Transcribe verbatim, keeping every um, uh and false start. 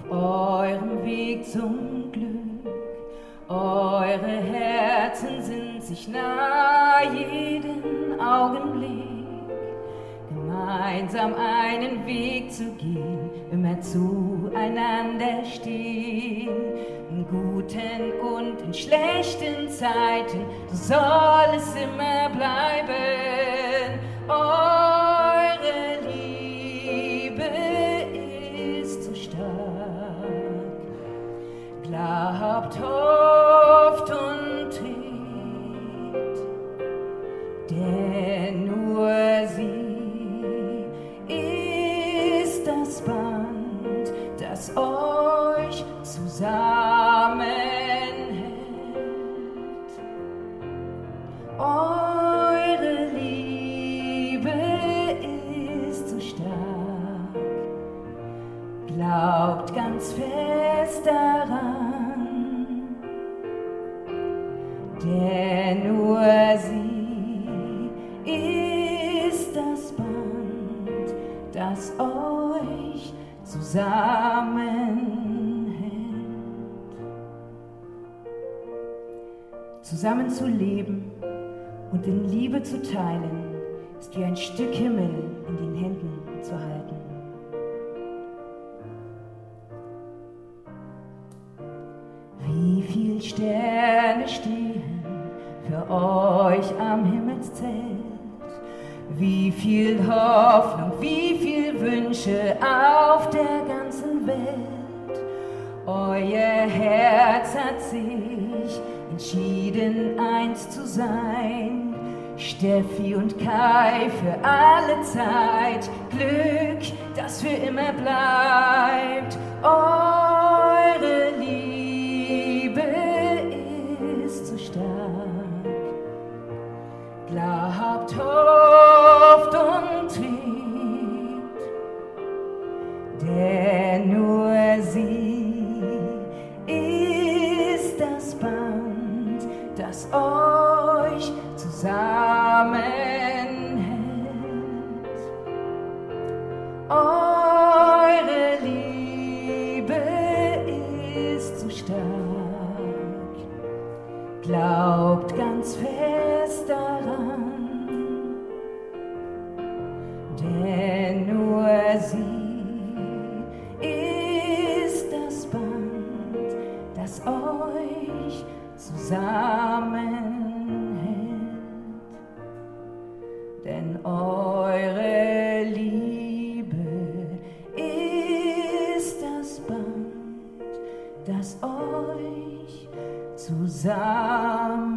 eurem Weg zum Glück. Eure Herzen sind sich nah jeden Augenblick. Gemeinsam einen Weg zu gehen, immer zueinander stehen. In guten und in schlechten Zeiten, so soll es immer bleiben. Eure Liebe ist so stark. Glaubt, hofft und trägt, denn nur sie ist das Band, das euch zusammenhält. Eure Liebe ist so stark. Glaubt ganz fest daran, denn nur sie ist das Band, das euch zusammenhält. Zusammen zu leben und in Liebe zu teilen, ist wie ein Stück Himmel in den Händen zu halten. Wie viel Sterne stehen für euch am Himmelszelt, wie viel Hoffnung, wie viel Wünsche auf der ganzen Welt. Euer Herz hat sich entschieden, eins zu sein. Steffi und Kai für alle Zeit. Glück, das für immer bleibt. Eure Liebe ist so stark. Glaubt, hofft und trägt, denn nur sie ist das Band, das euch zusammenhält. Eure Liebe ist so stark. Glaubt ganz fest daran, denn nur sie ist das Band, das euch zusammenhält. Denn eure Liebe ist das Band, das euch zusammenhält.